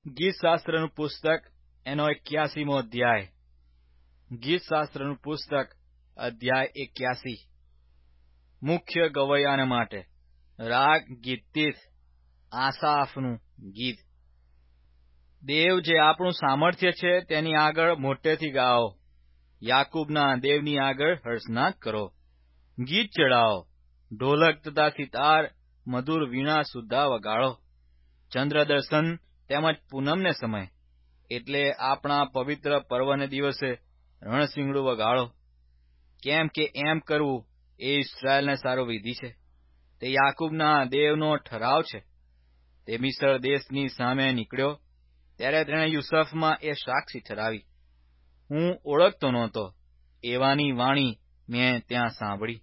ગીતશાસ્ત્રનું પુસ્તક એનો 81મો અધ્યાય. ગીતશાસ્ત્રનું પુસ્તક અધ્યાય 81. મુખ્ય ગવૈયાને માટે રાગ ગીતીત આસાફનું ગીત. દેવ જે આપણું સામર્થ્ય છે તેની આગળ મોટેથી ગાઓ. યાકૂબના દેવની આગળ હર્ષનાદ કરો. ગીત ચડાવો, ઢોલક તથા સિતાર, મધુર વીણા સુદ્ધા વગાડો. ચંદ્રદર્શન તેમજ પૂનમને સમય એટલે આપણા પવિત્ર પર્વને દિવસે રણસિંગડું વગાડો. કેમ કે એમ કરવું એ ઇસ્રાયેલને સારો વિધિ છે. તે યાકૂબના દેવનો ઠરાવ છે. તે મિસ્ર દેશની સામે નીકળ્યો ત્યારે તેણે યુસફમાં એ સાક્ષી ઠરાવી. હું ઓળખતો નહોતો એવાની વાણી મેં ત્યાં સાંભળી.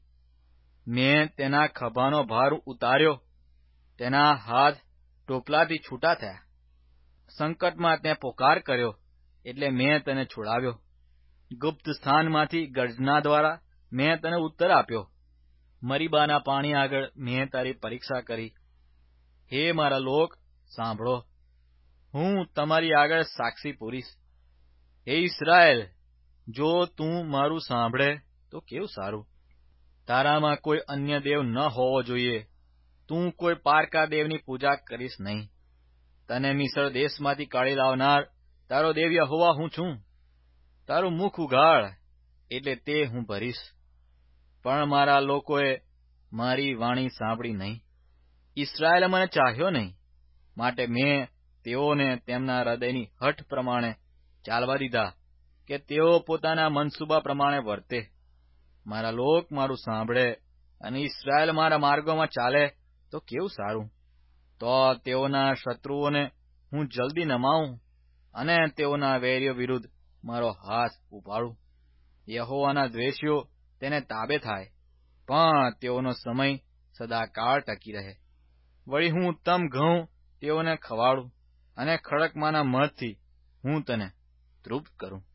મેં તેના ખભાનો ભાર ઉતાર્યો, તેના હાથ ટોપલાથી છૂટા થયા. સંકટમાં તે પોકાર કર્યો એટલે મેં તેને છોડાવ્યો. ગુપ્ત સ્થાનમાંથી ગર્જના દ્વારા મેં તને ઉત્તર આપ્યો. મરીબાના પાણી આગળ મેં તારી પરીક્ષા કરી. હે મારા લોક, સાંભળો, હું તમારી આગળ સાક્ષી પૂરીશ. હે ઇસ્રાયેલ, જો તું મારું સાંભળે તો કેવું સારું. તારામાં કોઈ અન્ય દેવ ન હોવો જોઈએ. તું કોઈ પારકા દેવની પૂજા કરીશ નહીં. તને મિસ્ર દેશમાંથી કાઢી લાવનાર તારો દેવ યહોવા હું છું. તારું મુખ ઉઘાડ એટલે તે હું ભરીશ. પણ મારા લોકોએ મારી વાણી સાંભળી નહીં. ઇસ્રાયેલે મને ચાહ્યો નહીં, માટે મેં તેઓને તેમના હૃદયની હઠ પ્રમાણે ચાલવા દીધા કે તેઓ પોતાના મનસૂબા પ્રમાણે વર્તે. મારા લોક મારું સાંભળે અને ઇસ્રાયેલ મારા માર્ગોમાં ચાલે તો કેવું સારું. તો તેઓના શત્રુઓને હું જલ્દી નમાવું અને તેઓના વેરીઓ વિરુદ્ધ મારો હાથ ઉપાડું. યહોવાના દ્વેષીઓ તેને તાબે થાય, પણ તેઓનો સમય સદાકાળ ટકી રહે. વળી હું ઉત્તમ ઘઉં તેઓને ખવાડું અને ખડકમાંના મધથી હું તને તૃપ્ત કરું.